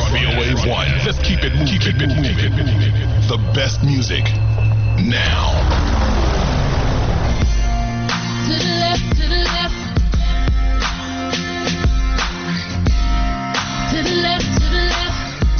VOA1. Let's keep it moving. The best music now. To the left, to the left. To the left, to the left.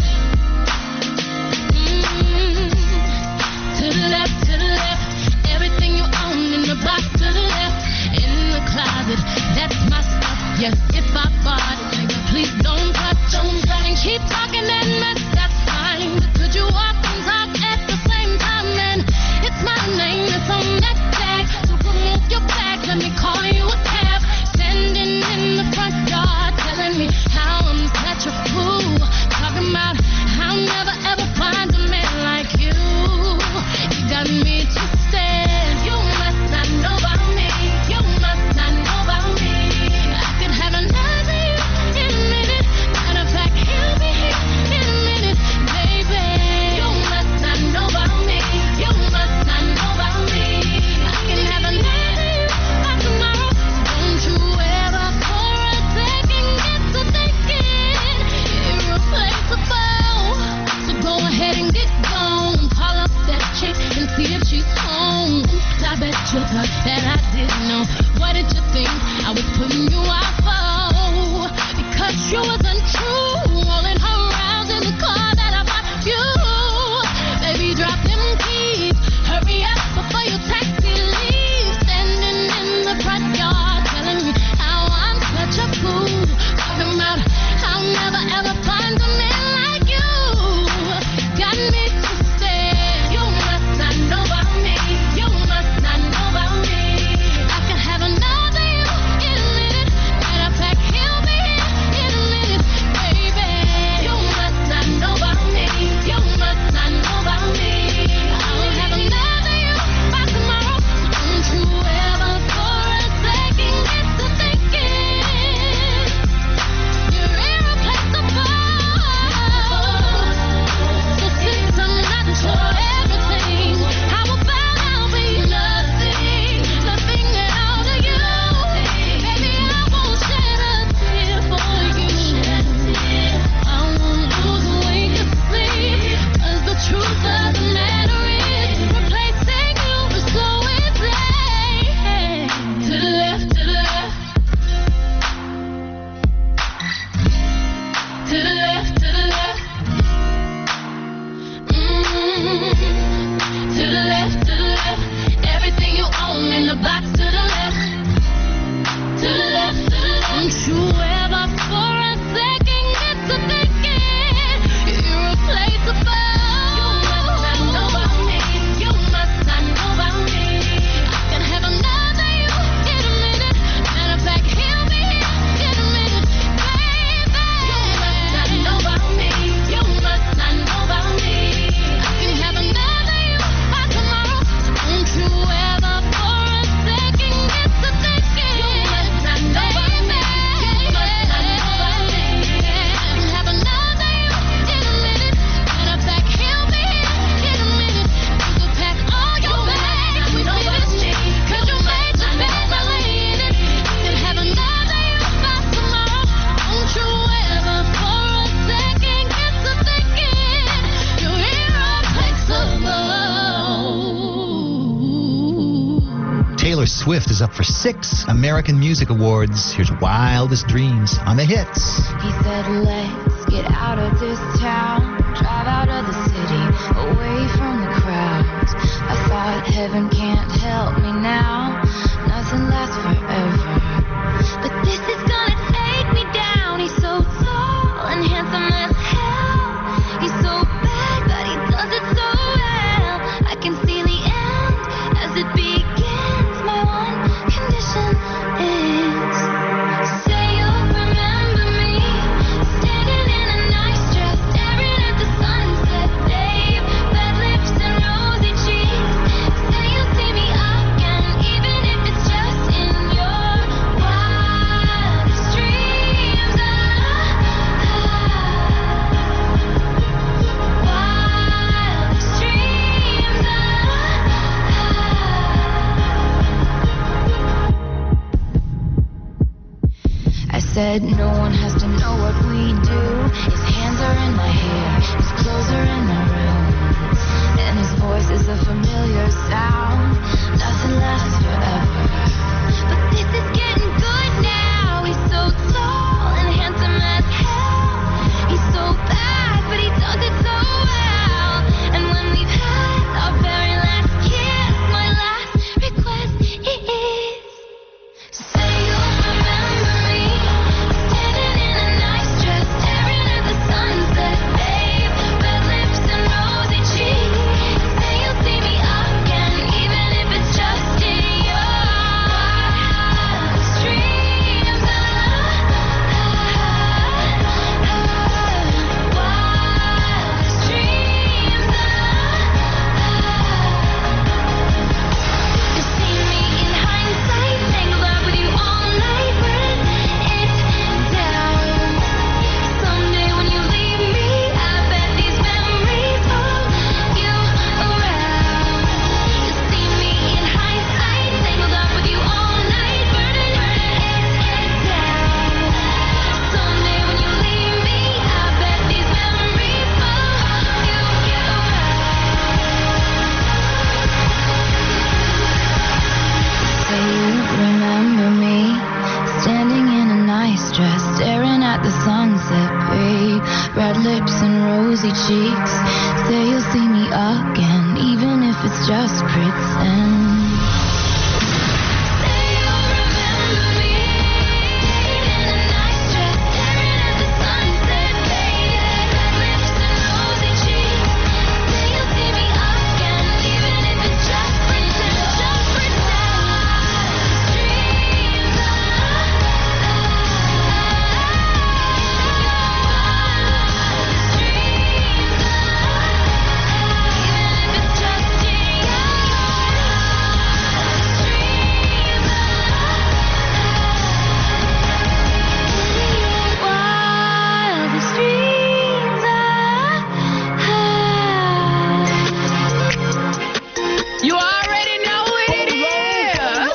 To the left, to the left. Everything you own in the box to the left. In the closet, that's my stuff. Yes, if I bought it, nigga, please don't touch. And keep talking that mess, that's fine. But could you walk and talk at the same time? And it's my name that's on that tag. So remove your bag, let me call you a cab. Standing in the front yard, telling me how I'm such a fool. Talking about I'll never ever find a man like you. You got me twisted. You must not know about me. You must not know about me. I could have another you in a minute. Matter of fact, he'll be here in a minute, baby. You must not know about me. You must not know about me. I can have another you by tomorrow. Don't you ever for a second get to thinking irreplaceable. So go ahead and get gone. Call up that chick and see if she's home. Oops, I bet you thought that I didn't know. What did you think I was putting you out for? Because you was untrue. Rolling her around in the car that I bought you. Baby, drop them keys. Hurry up before your taxi leaves. Standing in the front yard telling me how I'm such a fool. Talking about I'll never ever find a man like you. Got me twisted. You must not know about me. You must not know about me. I can have another you in a minute. Matter of fact, he'll be here in a minute, baby. You must not know about me. You must not know about me. I'll have another you by tomorrow. So don't you ever for a second get to thinking you're irreplaceable. So since I'm not your everything, how about I'll be nothing, nothing out of you? Baby, I won't shed a tear for you. I won't lose weight to sleep, 'cause the truth of the matter is replacing you is so easy. To the left, to the left. To the left, to the left. To the left, to the left. Everything you own in the box to the left. To the left, to the left. Don't you ever for a second get to thinking you're irreplaceable. You must not know about me. You must not know about me. I can have another you in a minute. Matter of fact, he'll be here in a minute, baby. You must not know about me. You must not know about me. I can have another you by tomorrow. So don't you ever for a second get to thinking you must not know about me. You must not know about me. I can have another you in a minute. Matter of fact, he'll be here in a minute. You can pack all your bags with me, 'cause you made your bed, I lay in it. You can have another you by tomorrow. Don't you ever for a second get to thinking you're irreplaceable. Taylor Swift is up for 6 American Music Awards. Here's Wildest Dreams on the hits. He said, let's get out of this town, drive out of the city, away from the crowds. I thought heaven can't help me now, nothing lasts forever. But this is gonna take me down. He's so tall and handsome as hell. He's so bad, but he does it so well. I can see the end as it begins. My one condition is, say you'll remember me, standing in a nice dress, staring at the sunset, babe. Red lips and rosy cheeks. Say you'll see me again, said no one has to know what we do. His hands are in my hair, his clothes are in my room, and his voice is a familiar sound. Nothing lasts forever, but this is getting good now. He's so tall and handsome as hell. He's so bad, but he does it so well. And when we've had our very last kiss, my last request is, say you'll remember me, standing in a nice dress, staring at the sunset, babe, red lips and rosy cheeks. Say you'll see me again, even if it's just in your streams. You see me in hindsight, tangled up with you all night, burning it down. Someday when you leave me, I bet these memories pull you around. You see me in hindsight, tangled up with you all night, burning it down. Someday when you leave me, I bet these memories pull you around. Say you remember me, standing in a nice dress, staring at the sunset, babe, red lips and rosy cheeks. Say you'll see me again, even if it's just pretend. Say you'll remember me, in a nice dress, staring at the sunset, babe, red lips and rosy cheeks. Say you'll see me again, even if it's just pretend, just pretend. Dreams are You already know what it is.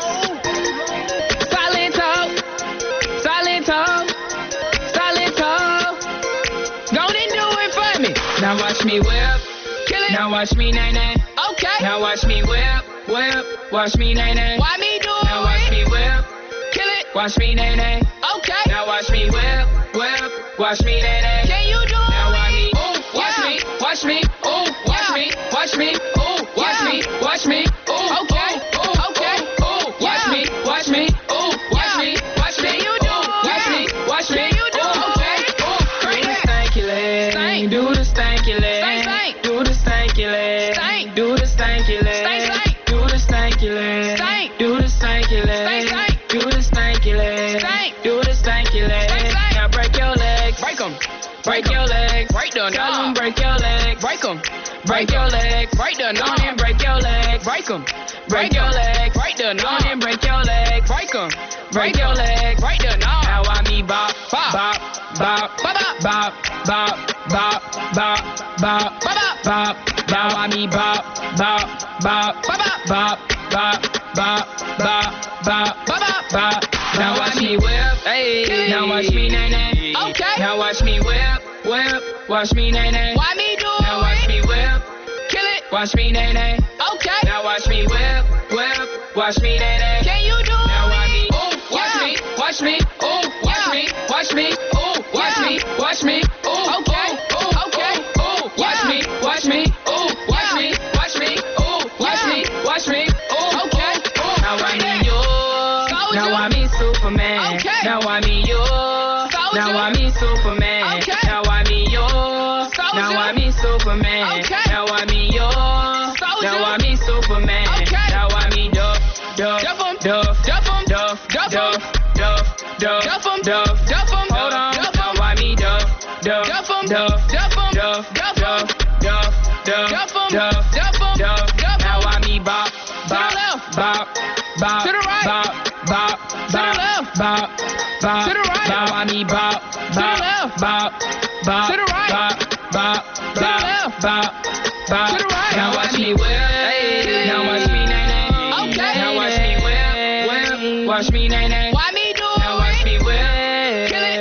Silent talk, silent talk, silent talk. Go and do it for me. Now watch me whip, kill it. Now watch me nay nay. Okay. Now watch me whip, whip. Watch me nay nay. Why me do it? Now watch me whip, kill it. Watch me nay nay. Okay. Now watch me whip, whip. Watch me nay nay. Can you do it? Now watch me, ooh, watch me, watch me, ooh, watch me, watch me, ooh, watch me, watch me, ooh, okay, ooh, okay, ooh, watch me, watch me, ooh, watch me, watch me, you do, watch me, watch me, you do, okay, ooh, do the stanky leg, do the stanky leg, do the stanky leg, do the stanky leg, do the stanky leg, do the stanky leg, do the stanky leg, do the stanky leg. Now break your legs, break 'em. Break your legs, break the knob. Break your legs, break 'em. Break your legs, break the knob. And break your legs, break 'em. Break your legs, break the knob. And break your legs, break 'em. Break your legs, break the knob. Now I me bop, bop, bop, bop, bop, bop, bop, bop, bop, bop, bop, bop. Now I me bop, bop, bop, bop, bop, bop, bop, bop, bop, bop, bop. Now watch me whip, hey. Now watch me nay nay. Okay. Now watch me whip, whip. Watch me nay nay. Why me do it? Now watch me whip, kill it. Watch me nay nay. Okay. Now watch me whip, whip. Watch me nay nay. Can you do it? Now watch me, ooh, watch me, watch me, ooh, watch me, watch me, ooh, watch me, watch me, ooh, okay, ooh, okay, ooh, watch me, watch me, ooh, watch me, watch me, ooh, watch me, watch me, ooh, okay, ooh. Now I me you, now I me Superman, now I me you, now I me Superman, now I me you, now I me Superman, now I me you, now I me Superman, now I me Duff, Duff, Duff, Duff, Duff, Duff, Duff, Duff, Duff, Duff, Duff, hold on, now I me Duff, Duff, Duff, Duff, Duff, Duff, Duff, Duff, Duff, Duff, Duff, now I me bop, bop, bop, bop, to the right, bop, bop, to the left, bop, bop, to the right, now I me bop, bop, bop, bop, to the right, bop, bop, bop, bop, bop, to the right, now watch me whip, now watch me nay nay, okay, now watch me whip, whip, watch me nay nay, why me do it, now watch me whip, kill it,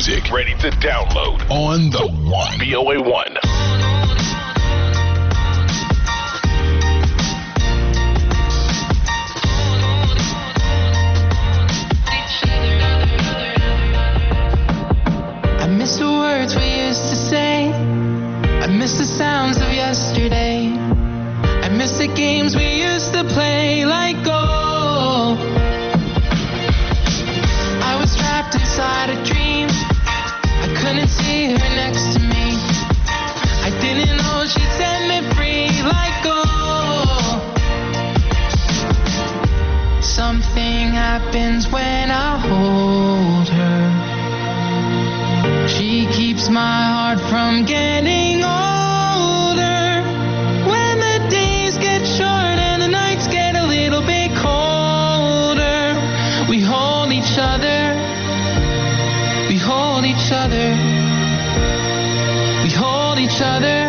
music ready to download on the One. VOA1. I miss the words we used to say. I miss the sounds of yesterday. I miss the games we used to play like gold. I was trapped inside a dream. I couldn't see her next to me. I didn't know she'd set me free like gold. Something happens when I hold her. She keeps my heart from getting older. When the days get short and the nights get a little bit colder, we hold each other. We hold each other. We hold each other.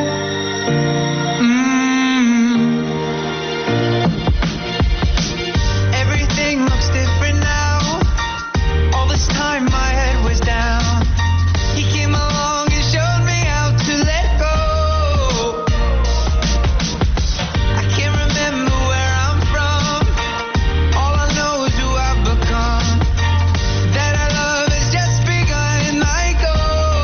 Everything looks different now. All this time my head was down. He came along and showed me how to let go. I can't remember where I'm from. All I know is who I've become. That our love has just begun and might go.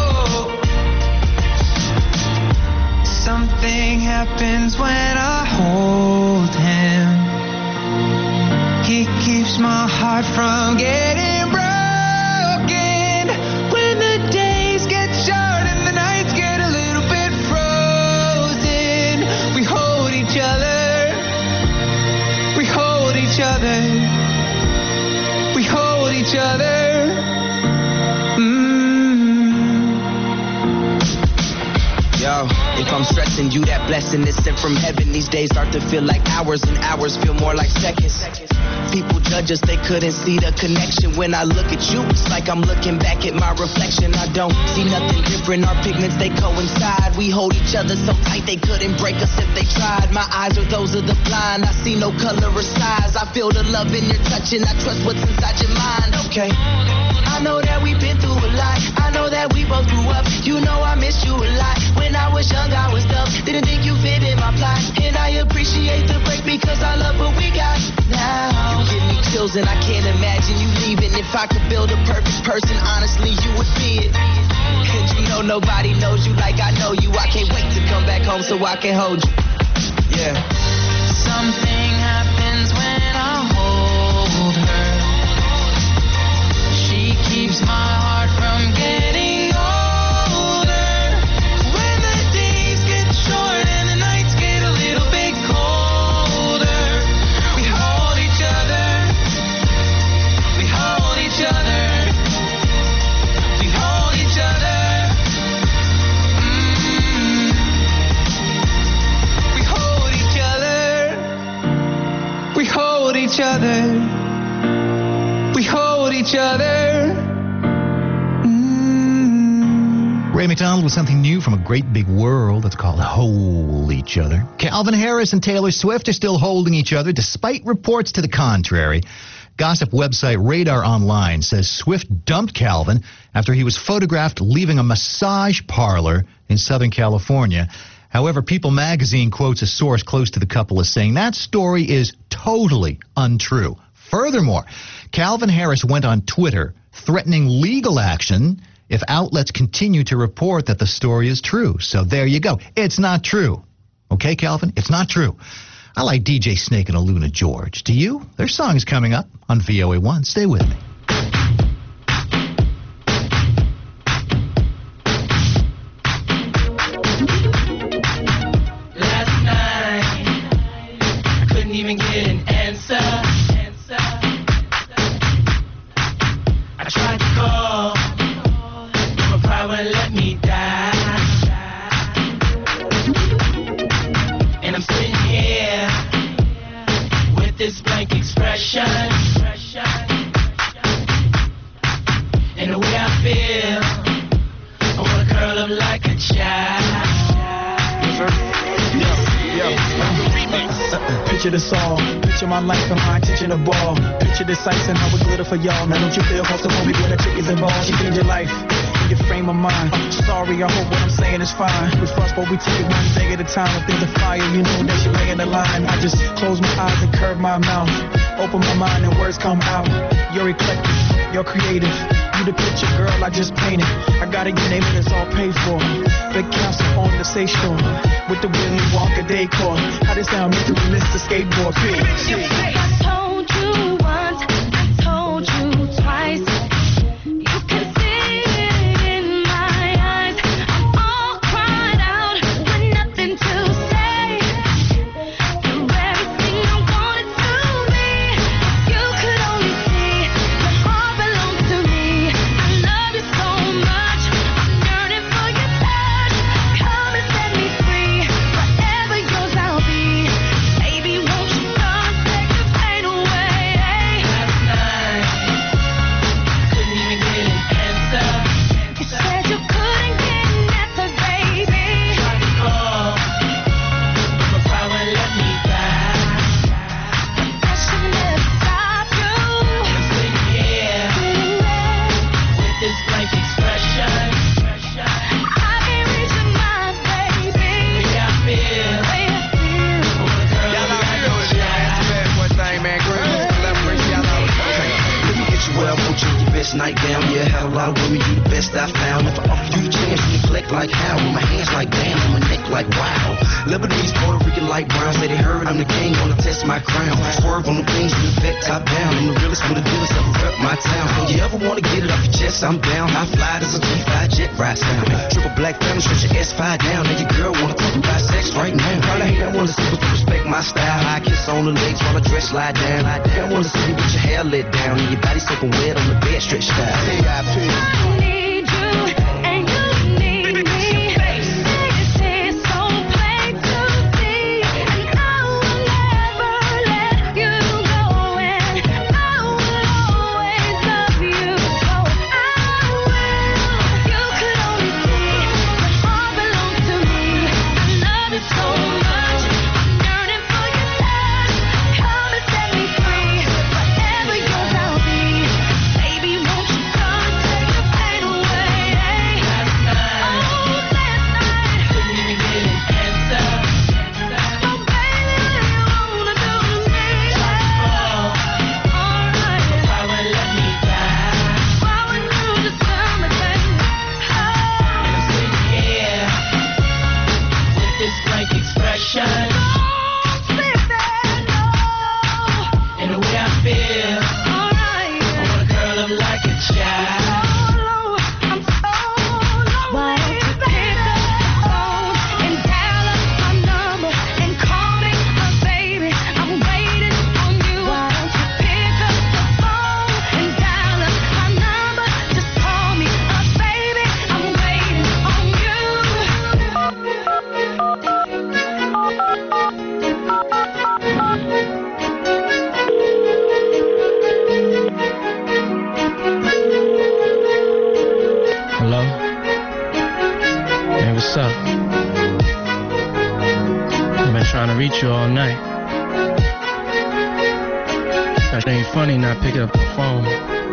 Something happens when I hold him. He keeps my heart from getting broken. When the days get short and the nights get a little bit frozen, we hold each other. We hold each other. We hold each other. Yo, if I'm stressing you, that blessing is sent from heaven. These days start to feel like hours and hours feel more like seconds. People judge us, they couldn't see the connection. When I look at you, it's like I'm looking back at my reflection. I don't see nothing different, our pigments, they coincide. We hold each other so tight, they couldn't break us if they tried. My eyes are those of the blind, I see no color or size. I feel the love in your touch and I trust what's inside your mind. Okay, I know that we've been through a lot. I know that we both grew up. You know I miss you a lot. When I was young, I was dumb. Didn't think you fit in my plot. And I appreciate the break because I love what we got now. You give me chills and I can't imagine you leaving. If I could build a perfect person, honestly, you would be it. And you know nobody knows you like I know you. I can't wait to come back home so I can hold you. Yeah. Something happens when I hold her. She keeps my heart from getting older. When the days get short and the nights get a little bit colder, we hold each other. We hold each other. We hold each other. We hold each other. We hold each other. We hold each other. Ray McDonald with something new from a great big world that's called Hold Each Other. Calvin Harris and Taylor Swift are still holding each other despite reports to the contrary. Gossip website Radar Online says Swift dumped Calvin after he was photographed leaving a massage parlor in Southern California. However, People magazine quotes a source close to the couple as saying that story is totally untrue. Furthermore, Calvin Harris went on Twitter threatening legal action if outlets continue to report that the story is true. So there you go. It's not true. Okay, Calvin? It's not true. I like DJ Snake and Aluna George. Do you? Their song is coming up on VOA1. Stay with me. Last night, I couldn't even get an answer. I tried to call, but my pride wouldn't let me die. And I'm sitting here with this blank expression. And the way I feel, I wanna curl up like a child. Picture the song, picture my life and mine teaching the ball. Picture the sights and how it glitter for y'all. Now don't you feel close to home when the chick is involved? She changed your life. your frame of mind. Sorry, I hope what I'm saying is fine. With us, but we take it one day at a time. If there's a fire, you know that you're laying the line. I just close my eyes and curve my mouth. Open my mind and words come out. You're eclectic, you're creative. You the picture, girl, I just painted. I got it, your name and it's all paid for. Big council on the Say Shore. With the Willy Walker decor. How this sound make the Mr. Skateboard P. I told you once, I told you twice. You can see it in my eyes. I'm all cried out with nothing to say. You're everything I wanted to be. You could only see your heart belongs to me. I love you so much. I'm yearning for your touch. Come and set me free. Forever yours I'll be. Baby, won't you come take the pain away? Last night, couldn't even get an answer. You said you couldn't get an answer, baby. Tried to call, but power let me die. That should never stop you. I'm saying yeah, with this blank expression. I can't reach your mind, baby. The way I feel. Y'all already know it, man. That's the best one thing, man. Girl, collaboration, y'all know it. Let me get you where I want you, your best nightgown. Yeah, had a lot of women, you the best I found. If I offer you the chance, you neglect like how? With my hands like damn, and my neck like wow. Lebanese, Puerto Rican, like brown. Say they heard I'm the king, gonna test my crown. Swerve on the things in the vet, top down. I'm the realest with the dealers, ever rep my town. You ever wanna get it off your chest, I'm down. High fly, there's a G5 jet ride sound. Triple black family, stretch your S5 down. And your girl wanna talk about sex right now. All I hate, I wanna see but respect my style. High kiss on the legs while I dress slide down. I wanna see you with your hair let down and your body soaking wet on the bed stretched out. I need you, and you need me. This is so plain to see, and I will never let you go, and I will always love you, so I will. You could only see your heart belongs to me. I love you so much, I'm yearning for your touch. Come and set me free, forever yours I'll be. Baby, won't you come take the pain away? Last night, couldn't even get an answer. Oh, baby, what do you wanna do to me? Alright, Power let me die. why would you just tell me that? And I'm saying yeah, with this blank expression. Don't say that, no. And the way I feel, Alright. I wanna curl up like a child. Why don't you pick up the phone and dial up my number and call me, baby? I'm waiting on you. Why don't you pick up the phone and dial up my number? Just call me, baby. I'm waiting on Hello? Hey, what's up? I've been trying to reach you all night. That ain't funny not picking up the phone.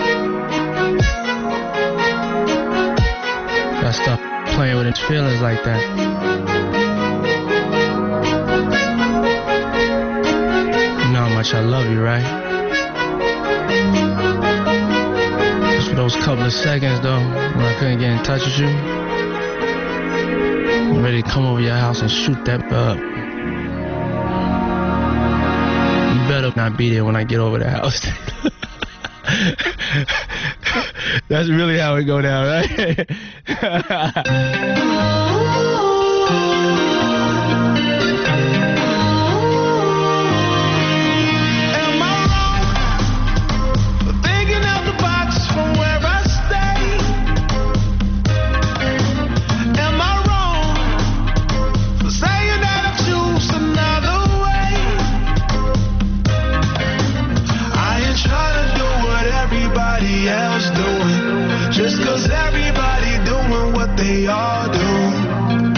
Gotta stop playing with its feelings like that. You know how much I love you, right? Just for those couple of seconds, though, when I couldn't get in touch with you, I'm ready to come over your house and shoot that up. You better not be there when I get over the house. That's really how it go down, right? Am I wrong for thinking out the box from where I stay? Am I wrong for saying that I choose another way? I ain't trying to do what everybody else doing, just 'cause everybody doing what they all do.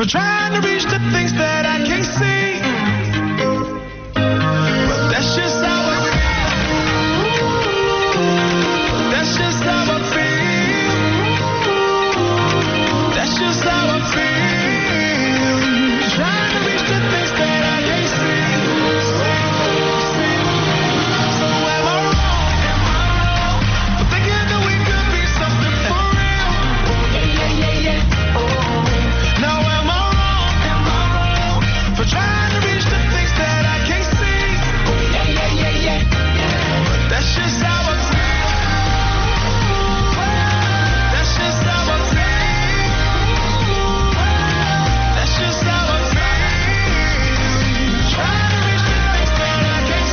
for trying to reach the things that I can't see. But that's just how I feel. That's just how I feel. That's just how I feel. Trying to reach the things that I can't see. So am I wrong? For thinking that we could be something for real? Yeah. Now am I wrong? For trying to reach the things that I can't see? Yeah. But that's just how I feel. That's just how I feel. That's just how I feel. Trying to reach the things that I can't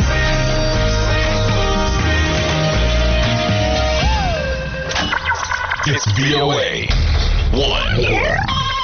see. It's VOA 1.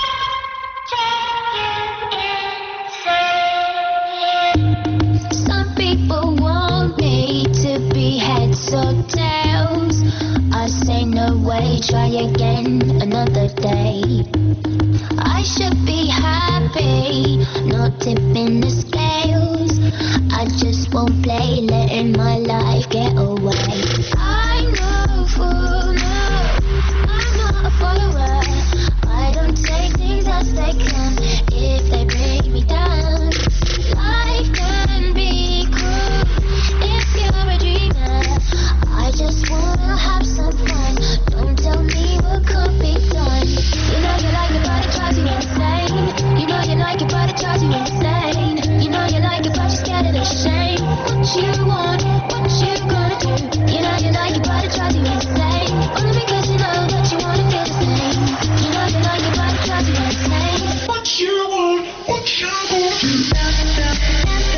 Some people want me to be heads or tails. I say no way, try again another day. I should be happy, not tipping the scales. I just won't play, letting my life get away. I know for now, I'm not a follower. I don't take things as they come if they bring me down. Life can be cruel if you're a dreamer. I just wanna have some fun. Don't tell me what could be done. You know you like it, but it drives you insane. You know you like it, but it drives you insane. You know you like it, but you're scared of the shame. What you want, what you gonna do? You know you like it, but it drives you insane. Only because you know that you wanna feel the same. You know you like it, but it drives you insane. What you want, what you gonna do?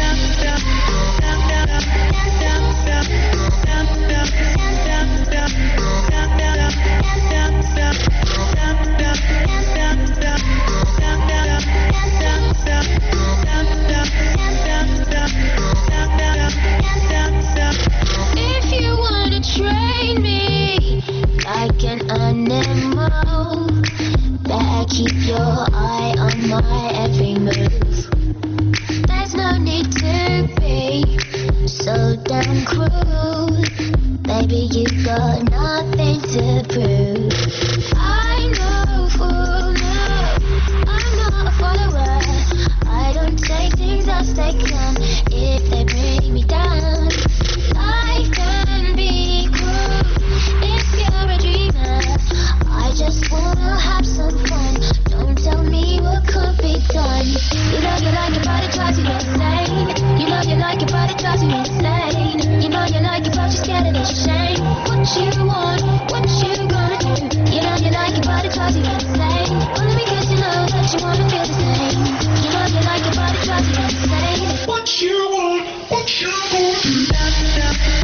If you wanna train me like an animal, better keep your eye on my every move. There's no need to be so damn cruel. Baby, you got nothing to prove. I know for now, I'm not a follower. I don't take things as they come if they bring me down. Life can be cruel if you're a dreamer. I just wanna have some fun. Don't tell me what could be done. You know you like it, but it drives you insane. You know you like it, but it drives you insane. You know you like it, but you're scared of the shame. What you want, what you gonna do? You know you like it, but it drives you insane. Only because you know that you wanna feel the same. You know you like it, but it drives you insane. What you want, what you gonna do?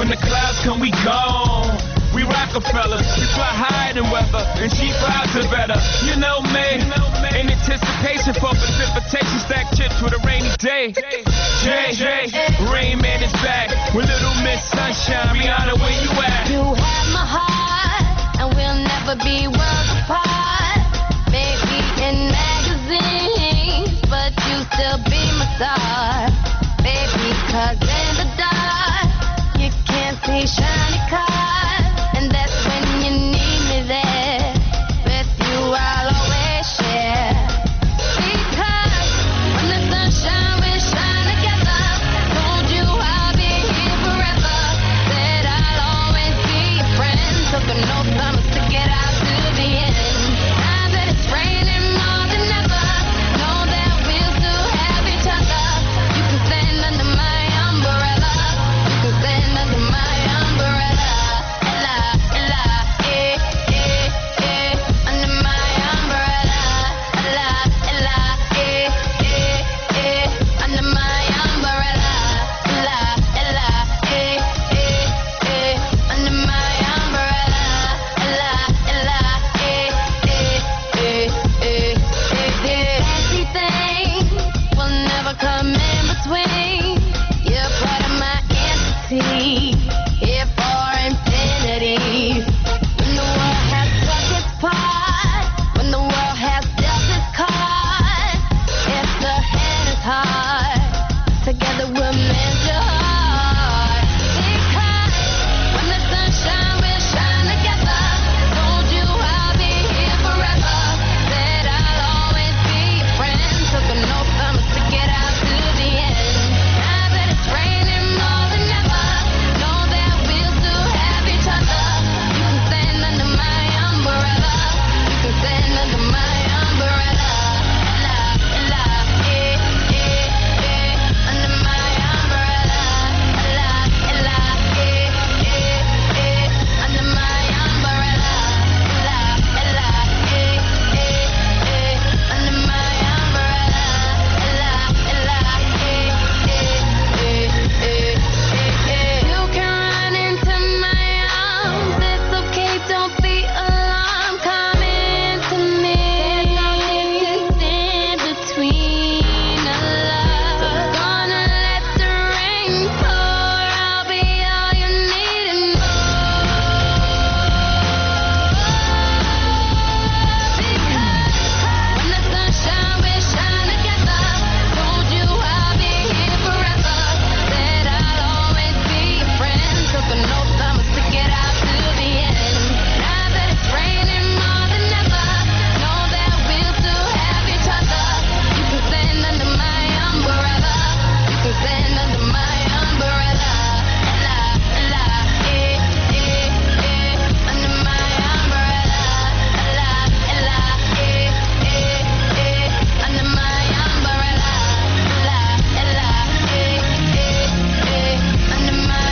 When the clouds come, we gone. We Rockefellers, we fly higher than weather, and cheap vibes are better. You know me, in anticipation for precipitation, stack chips with a rainy day. Jay, Rain Man is back with Little Miss Sunshine. Rihanna, where you at? You have my heart, and we'll never be worlds apart. Maybe in magazines, but you still be my star. Baby, 'cause in the dark, you can't see shiny cars. And that's when you need me there. With you I'll always share. Because when the sunshine will shine together. Told you I'll be here forever. Said I'll always be your friend. Took an oath, promise to get out to the end. Now that it's raining more than ever, know that we'll still have each other. You can stand under my umbrella. You can stand under my umbrella. Under my umbrella, under my umbrella, under my umbrella, fancy things will never come in between. You're part of my entity, here for infinity. When the world has struck its part, when the world has dealt its cards, if the hand is hard, together we'll mend your heart. Because when the sunshine will shine together, told you I'll be here forever. Said I'll always be your friend. Took an oath, promise to get out to the end. Now that it's raining more than ever, know that we'll still have each other. You can stand under my umbrella. You can stand under my umbrella. Under my umbrella. Under my umbrella. Under my umbrella. You can run into my arms. It's okay, don't be alarmed. Come into me. There's nothing to stand between us. So gonna let the rain pour. I'll be all you need and when the sunshine will shine together, told you I'll be here forever. Said I'll always be your friend. Took an oath, promise to get out to the end. Now that it's raining more than ever, know that we'll still have each other. You can stand under my umbrella. You can stand under my umbrella. Under my umbrella. Under my umbrella. Under my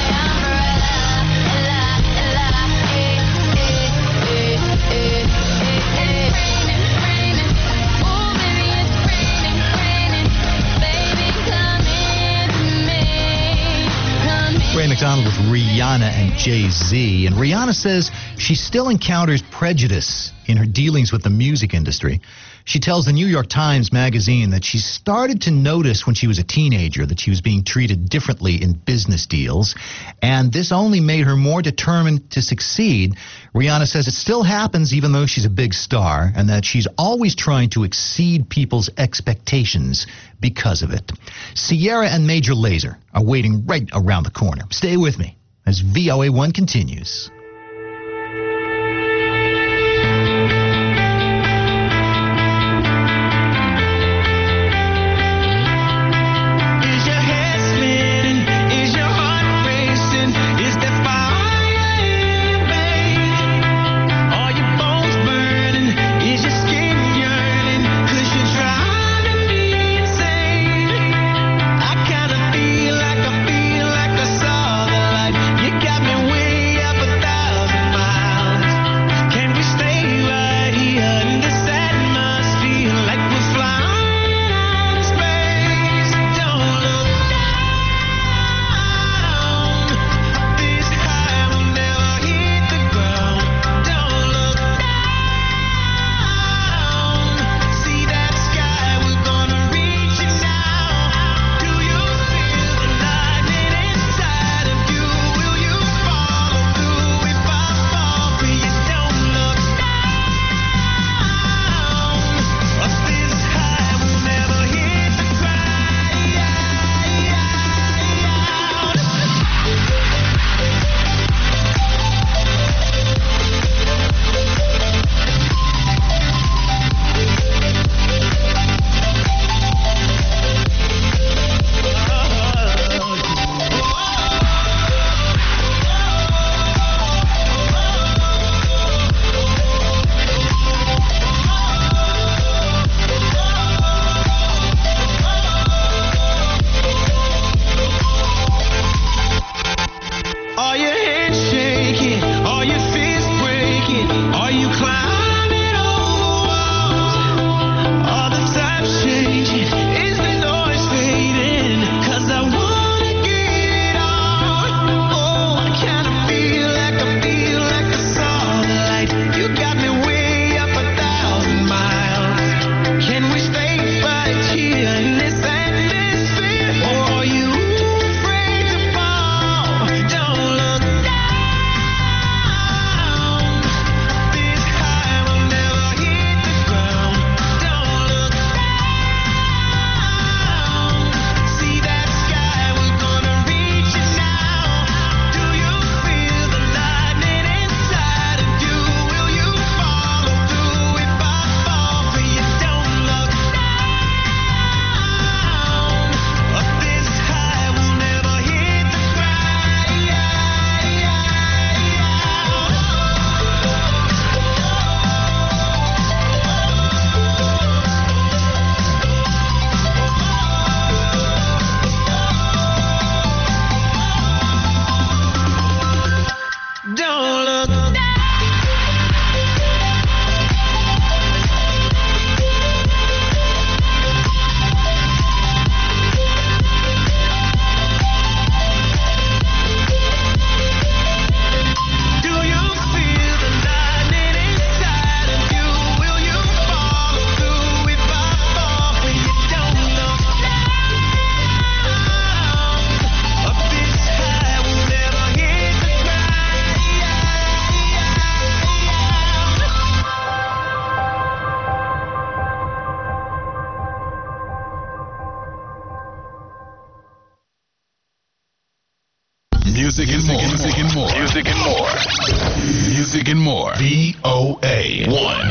raining. Oh, baby, it's raining. Baby, come into me. Come in. Ray McDonald with Rihanna and Jay-Z. And Rihanna says she still encounters prejudice in her dealings with the music industry. She tells the New York Times Magazine that she started to notice when she was a teenager that she was being treated differently in business deals, and this only made her more determined to succeed. Rihanna says it still happens even though she's a big star, and that she's always trying to exceed people's expectations because of it. Sierra and Major Lazer are waiting right around the corner. Stay with me as VOA1 continues. Is your head spinning? Is your heart racing? Is that fire in your veins? Are your bones burning? Is your skin yearning? 'Cause you're driving me insane. I kinda feel like I saw the light. You got me way up 1,000 Music and more. Music and more. Music and more. Music and more. VOA 1.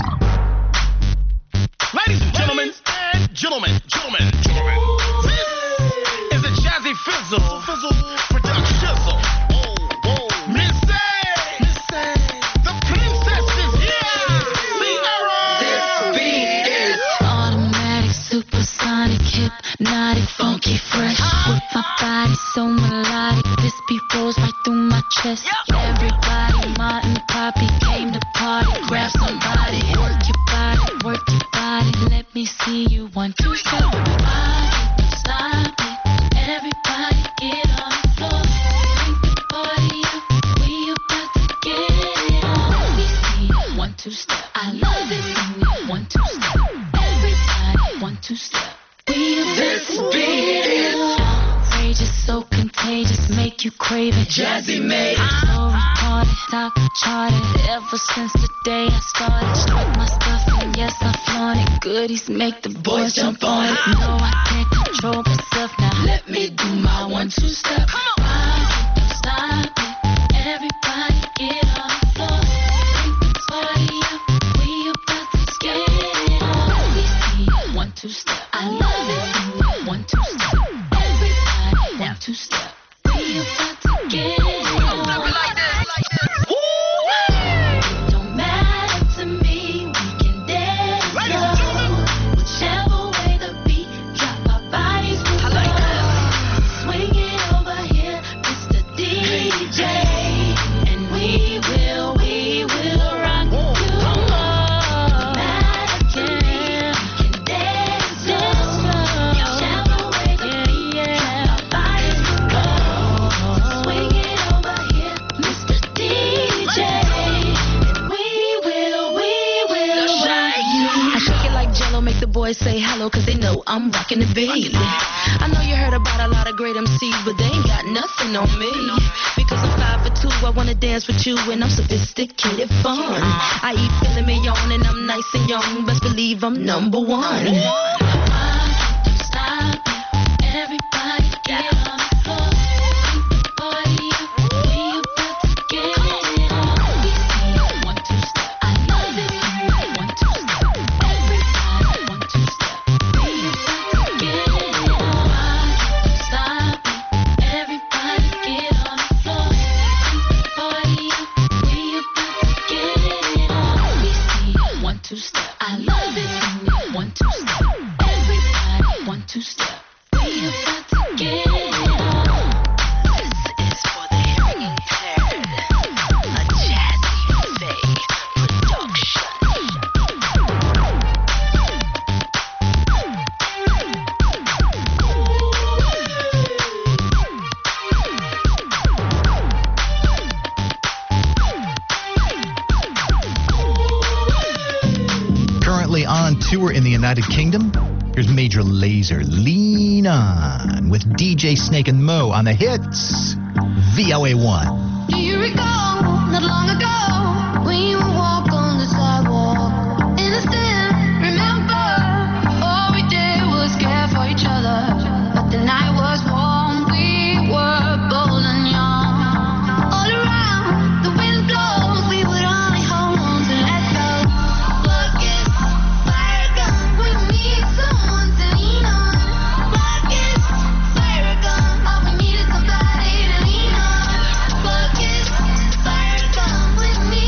Ladies and gentlemen, gentlemen, this is a Jazzy Fizzle production. Missy, the princess is here. This beat is automatic, supersonic, hypnotic, funky, fresh. With my body so melodic, this beat rolls right through my chest. Everybody, Martin, Poppy came to party. Grab somebody, work your body, work your body. Let me see you 1, 2, step. Body, stop it. Everybody get on the floor. Bring the party up. We about to get it on. Let me see you 1, 2, step. I love it. 1, 2, step. Everybody, 1, 2, step. This beat is outrageous, so contagious, make you crave it. Jazzy made it. So retarded, top charted. Ever since the day I started, struck my stuff and yes I flaunt it. Goodies make the boys jump on it. No, I can't control myself now. Let me do my 1, 2 step. Stop it. Everybody get on the floor. Bring the party up. We about to get it on. Let me see you 1, 2 step. I love it. 1, 2 step. Everybody 1, 2 step. We about to get it on. Don't matter to me. We can dance slow. Whichever way the beat drop, our bodies will go. Swing it over here, Mr. DJ, and we will rock you. Matter to me. We can dance slow. Whichever way the beat drop, our bodies will go. Swing it over here, Mr. DJ, and we will rock you. I shake it like Jello, make the boys say hello, cause they know I'm rocking the beat. I know you heard about a lot of great MCs, but they ain't got nothing on me. Because I'm 5'2", I wanna dance with you, and I'm sophisticated fun. I eat filet mignon, and I'm nice and young, best believe I'm number 1. Stop it. Everybody get on the floor. Bring the party up. We about to get it on. Let me see you 1, 2 step. I love it. 1, 2 step. Everybody 1, 2 step. We about to get it on. Stop it. Everybody get on the floor. Bring the party up. We about to get it on. Let me see you 1, 2 step. I love it. 1, 2 step. Everybody 1, 2 step. We about to get it on. This is for the hearing impaired. A Jazzy Faye production. Currently on tour in the United Kingdom, here's Major Lazer, Lean On, with DJ Snake and Mo on the hits, VOA 1. Do you recall not long ago when you would walk on the sidewalk? Innocent, remember? All we did was care for each other. But the night was warm, we were bold and young. All around, the wind blows, we would only hold on to let go. Buckets, fire gun, we need someone to lean on. Buckets, fire gun, all we need is somebody to lean on. Buckets, fire gun, we need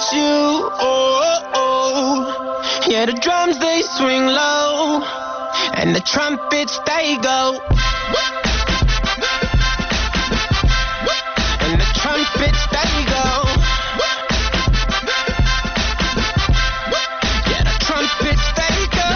at you. Oh, oh. Yeah, the drums they swing low, and the trumpets they go. And the trumpets they go. Yeah, the trumpets they go.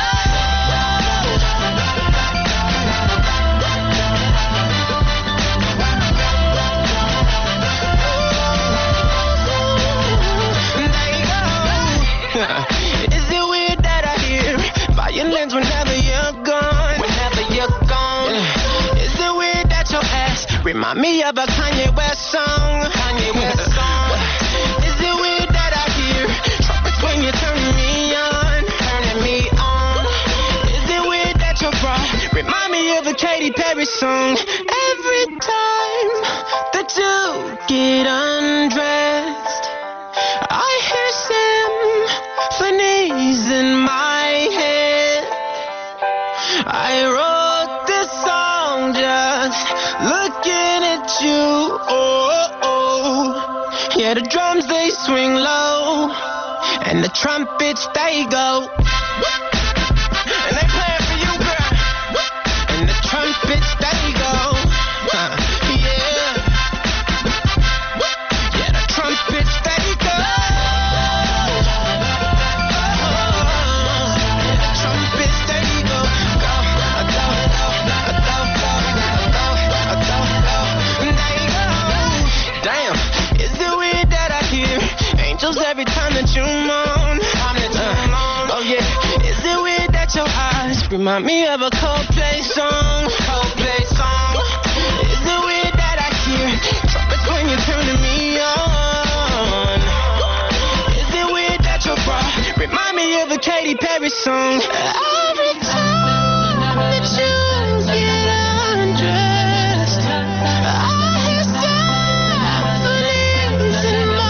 Is it weird that I hear violins whenever you're gone? Whenever you're gone. Is it weird that your ass remind me of a Kanye West song? Kanye West song. Is it weird that I hear trumpets when you're turning me on? Turning me on. Is it weird that your bra remind me of a Katy Perry song? Every time that you get undressed, I hear symphonies in my head. I wrote this song just looking at you. Oh, oh. Yeah, the drums they swing low, and the trumpets they go. And they playing for you, girl. And the trumpets they go. Yeah. Yeah, the trumpets they go. Every time that you moan, oh yeah. Is it weird that your eyes remind me of a Coldplay song? Coldplay song. Is it weird that I hear trumpets when you're turning me on? Is it weird that your bra remind me of a Katy Perry song? Every time that you get undressed, I hear symphonies in my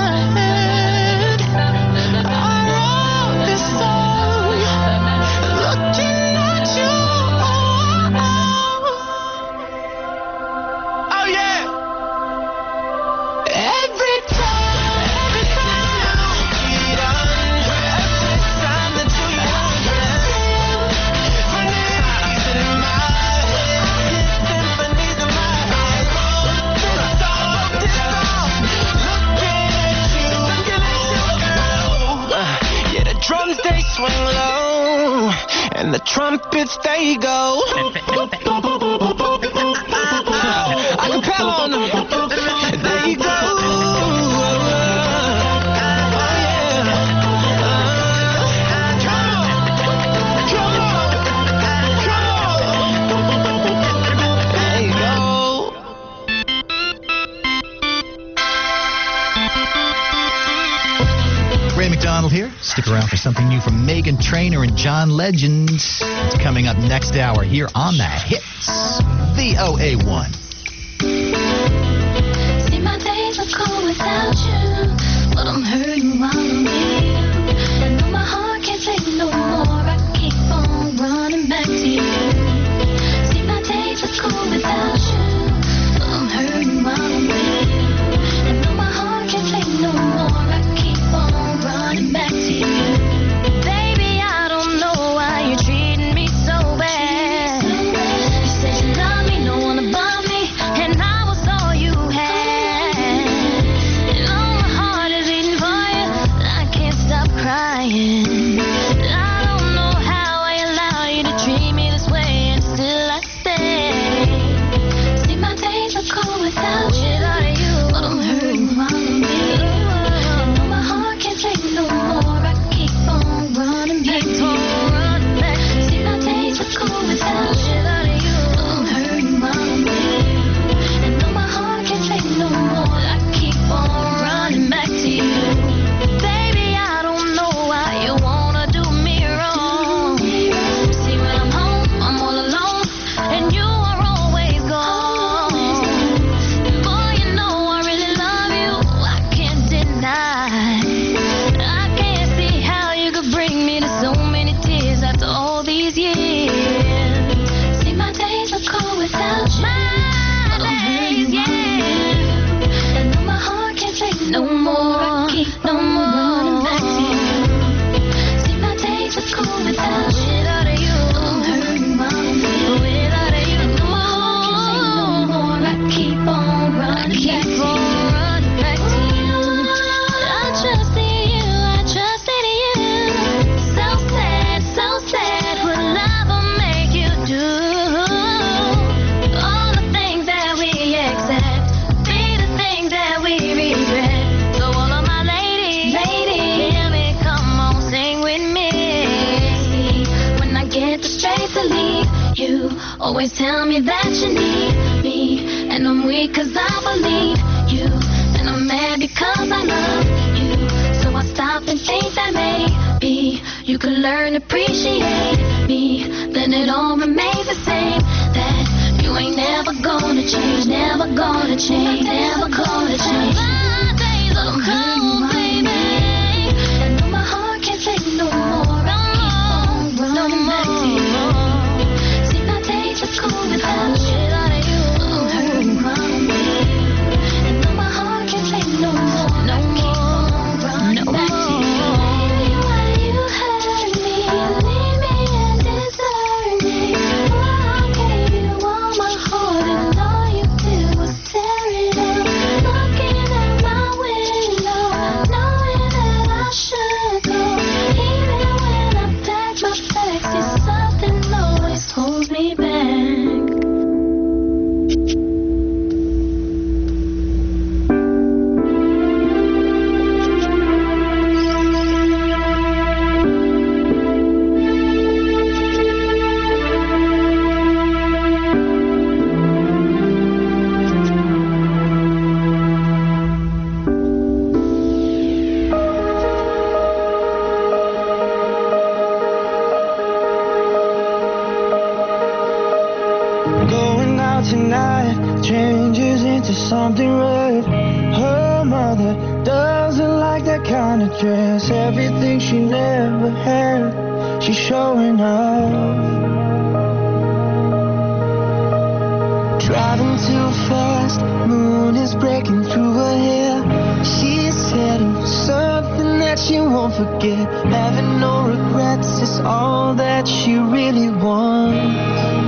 drums they swing low, and the trumpets they go. Acapella on them. There you go. Ray McDonald here. Stick around for something new from Meghan Trainor and John Legend. It's coming up next hour here on The Hits, VOA1. See, my days are cold without you, but I'm hurting while I'm with you. And though my heart can't take no more, I keep on running back to you. See, my days are cold without you, but I'm hurting while I'm with you. And though my heart can't take no more, I keep on running back to you. Baby, I don't know why you're treating me so bad. You said you love me, no one above me, and I was all you had. And all my heart is beating for you, I can't stop crying. I don't know how I allow you to treat me this way, and still I stay. See, my days are cold without you, but I'm hurting while I'm with you. And though my heart can't take no more, I keep on running back to you. See, my days are cold without you, but I'm hurting while I'm with you. And though my heart can't take no more, I keep on running back to you. Baby, I don't know why you wanna do me wrong. See, when I'm home, I'm all alone, and you are always gone. Boy, you know I really love you, I can't deny. I can't see how you could bring me to so many tears after all these years. See, my days are cold without you, but I'm hurting while I'm with you. And though my heart can't take no more, I keep no more. always tell me that you need me, and I'm weak 'cause I believe you, and I'm mad because I love you. So I stop and think that maybe you could learn to appreciate me. Then it all remains the same. That you ain't never gonna change, never gonna change, never gonna change. My days are cold, baby, and though my heart can't take no more, I keep on running back to you. See, my days are cold without you. I'm hurting from me, and though my heart can't take no more, I keep on running back to you. Baby, why you hurt me? Leave me and desert me. I gave you all my heart, and all you did was tear it up. Looking out my window, knowing that I should go. Even when I pack my bags, there's something always holds me back. Going out tonight changes into something red. Her mother doesn't like that kind of dress. Everything she never had, she's showing off. Driving too fast, moon is breaking through her hair. She's heading for something that she won't forget. Having no regrets is all that she really wants.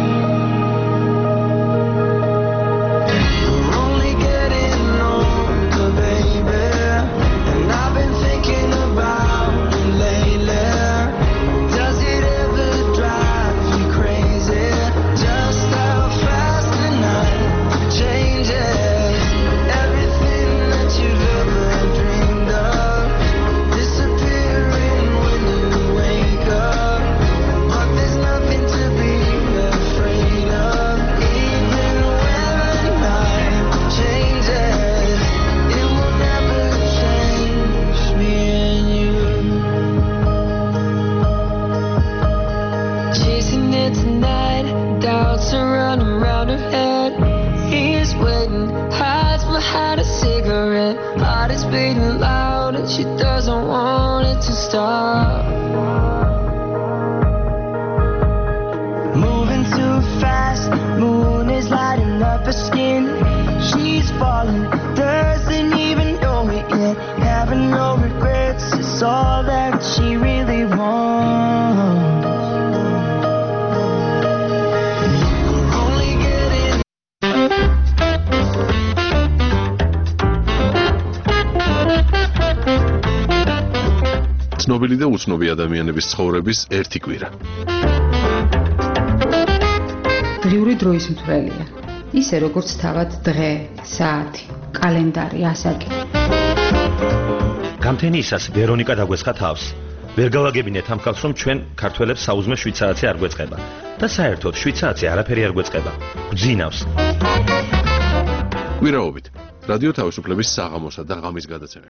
She doesn't want it to stop. Moving too fast, moon is lighting up her skin. She's falling, doesn't even know it yet. Having no regrets is all that she really wants. ცნობილი და უცნობი ადამიანების ცხოვრების ერთი კვირა. დღიური დროის მთვრელია. ისე როგორც თავად დღე, საათი, კალენდარი, ასაკი. გამთენიისას ვერონიკა დაგვესხა თავს. ვერ გავაგებინეთ ამ ხალხს, რომ ჩვენ ქართველებს საუზმე 7 საათი არ გვეწყება და საერთოდ 7 საათი არაფერი არ გვეწყება. გვძინავს. კვირაობით რადიო თავისუფლების საღამოსა და ღამის გადაცემა.